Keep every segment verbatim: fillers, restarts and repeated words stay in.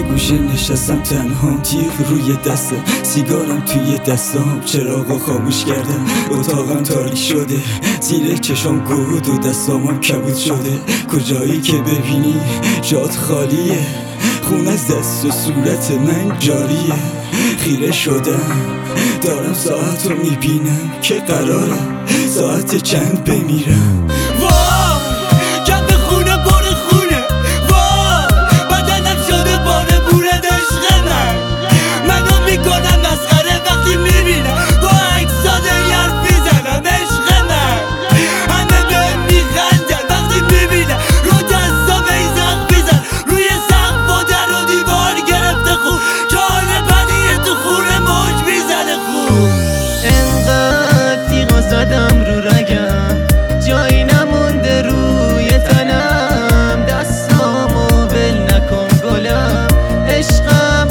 گوشه نشستم تنهام، تیغ روی دستم، سیگارم توی دستام، چراغو خاموش کردم، اتاقم تاریک شده، زیر چشام گود و دستامم کبود شده. کجایی که ببینی جات خالیه، خون از دست و صورت من جاریه. خیره شدم دارم ساعت رو میبینم که قراره ساعت چند بمیرم. زدم رو رگم، جایی نمونده روی تنم، دستامو ول نکن گلم، عشقم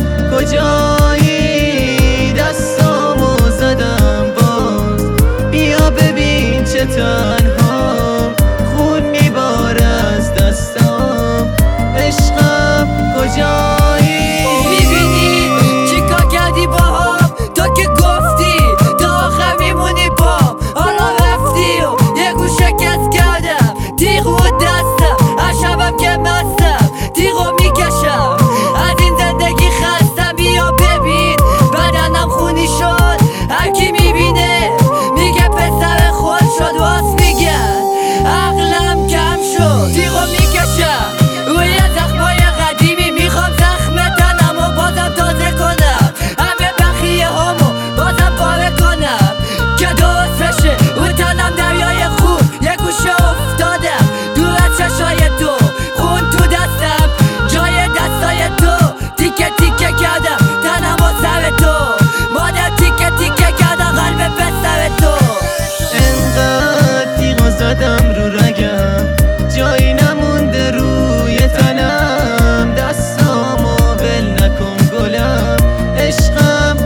کجایی؟ دستامو زدم باز، بیا ببین چه تنهام، خون میباره از دستام، عشقم کجایی؟ میبینی چی کار کردی با هم؟ تو که گفتی تا آخر میمونی پام، حالا رفتی و یه گوش شکست کردم، تیغو دستم، هر شبم که مستم تیغو میکشم، از این زندگی خستم. بیا ببین بدنم خونی شد، هر کی میبینه میگه پسر خود شد، واس میگن عقلم کم شد. تیغو میکشم روی زخمای قدیمی، میخوام زخم تنم و بازم تازه کنم، همه بخیه همو بازم پاره کنم که درست بشه. رو تنم دریای خون، یه گوشه افتادم دور از چشای تو، خون تو دستم جای دستای تو، تیکه تیکه کردم تنم و سر تو، مادر تیکه تیکه کردم قلب پسر تو. انقدر تیغو زدم رو رگم، جایی نمونده روی تنم، دستامو ول نکن گلم، عشقم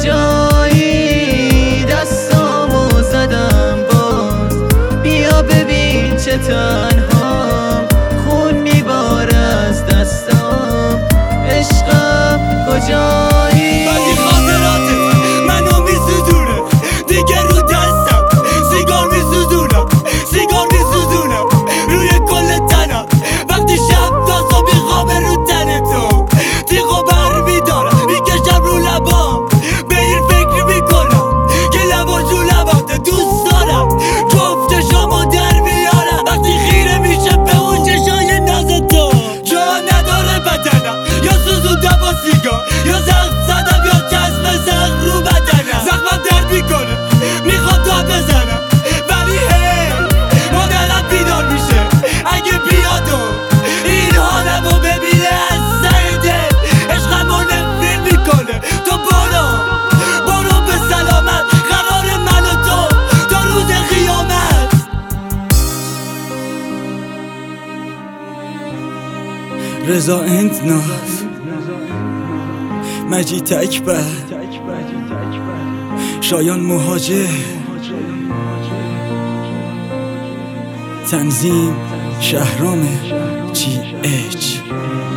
کجایی؟ دستامو زدم باز، بیا ببین چه تنهام، خون میباره از دستام، عشقم کجایی؟ بعدی خاطراته منو میسوزونه دیگه، رو دستم سیگار میسوزونم، سیگار میسوزونم روی کل تنم، وقتی شب تا صبح خوابه رو تن تو، تیغو بر میدارم میکشم رو لبام، به این فکر میکنم که لبا جو لبات دوست دارم، جفتشامو در میارم وقتی خیره میشه به اون چشای ناز تو. جا نداره بدنم، یا سوزوندم با سیگار، یا زخم زدم، یا چشم زخم رو بدنم، زخمم درد میکنه میخوام تا بزنم، ولی هی مادرم بیدار میشه اگه بیاد و این حالمو ببینه، از سر دل عشقمو نفرین میکنه. تو برو برو به سلامت، قرار من و تو تا روز قیامت. رضا انتناف، مجید اکبر، شایان مهاجر، تنظیم شهرام جی اچ.